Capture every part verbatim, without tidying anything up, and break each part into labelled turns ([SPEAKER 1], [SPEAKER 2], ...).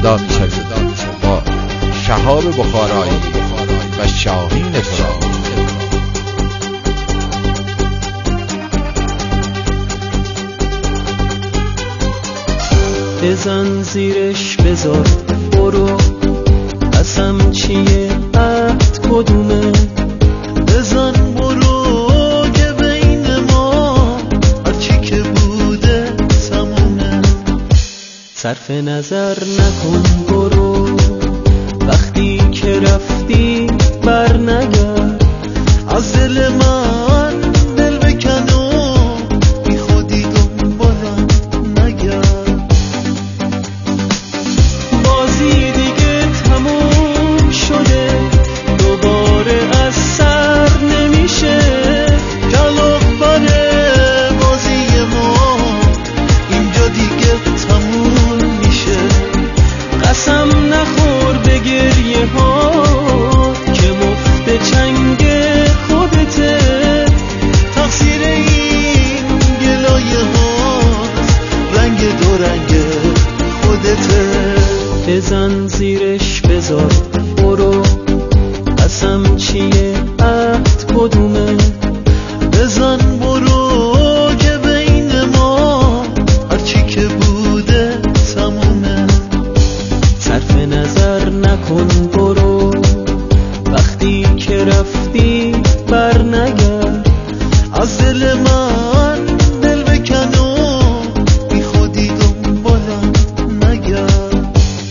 [SPEAKER 1] صدا میشویم با شهاب بخارایی و شاهین ترابی.
[SPEAKER 2] بزن زیرش بذار برو، قسم چیه عهد کدومه؟
[SPEAKER 3] بزن برو که بین ما هرچی که بوده تمومه.
[SPEAKER 2] صرف نظر نکن برو، وقتی که رفتی بر نگرد.
[SPEAKER 3] از دل من دل بکن و بی خودی دنبالم نگرد.
[SPEAKER 2] بازی دیگه تموم شده، دوباره از سر نمیشه.
[SPEAKER 3] کلاغ بره بازی ما اینجا دیگه تموم میشه.
[SPEAKER 2] قسم نخور به گریه ها که مفت چنگ خودته.
[SPEAKER 3] تقصیر این گلایه ها رنگ دو رنگ خودته.
[SPEAKER 2] بزن زیرش بذار برو، قسم چیه عهد کدومه؟
[SPEAKER 3] بزن برو که بین ما هرچی که بوده تمومه.
[SPEAKER 2] صرف نظر نکن برو، وقتی که رفتی بر نگرد.
[SPEAKER 3] از دل من دل بکن و بی خودی دنبالم نگرد.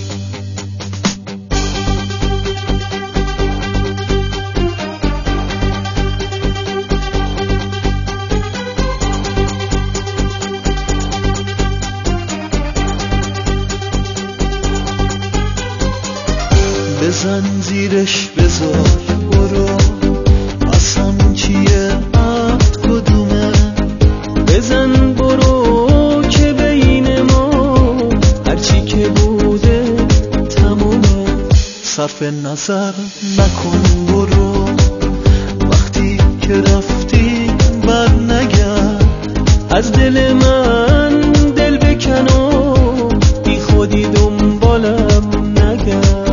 [SPEAKER 3] بزن زیرش بذار برو، قسم چیه عهد کدومه؟
[SPEAKER 2] بزن برو که بین ما هرچی که بوده تمومه.
[SPEAKER 3] صرف نظر نکن برو، وقتی که رفتی بر نگرد.
[SPEAKER 2] از دل من دل بکن و بی خودی دنبالم نگرد.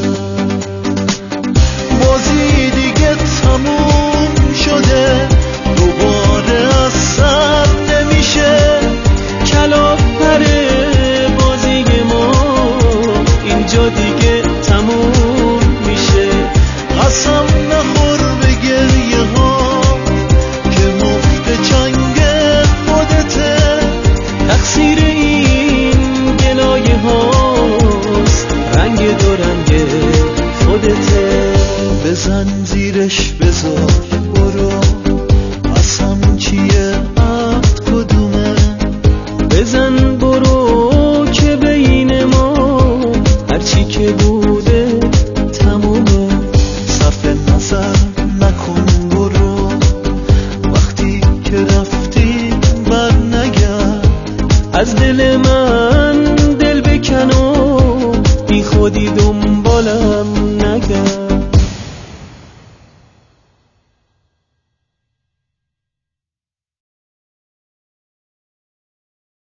[SPEAKER 3] بازی دیگه تموم شده، دوباره از سر نمیشه.
[SPEAKER 2] کلاغ پره بازی ما اینجا دیگه تموم میشه.
[SPEAKER 3] قسم نخور به گریه ها که مفت چنگ خودته.
[SPEAKER 2] تقصیر این گلایه هاست، رنگ دو رنگ خودته.
[SPEAKER 3] بزن زیرش بذار برو، قسم چیه عهد کدومه؟
[SPEAKER 2] بزن برو که بین ما هرچی که بوده تمومه.
[SPEAKER 3] صرف نظر نکن برو، وقتی که رفتی بر نگرد.
[SPEAKER 2] از دل من دل بکن و بی خودی دو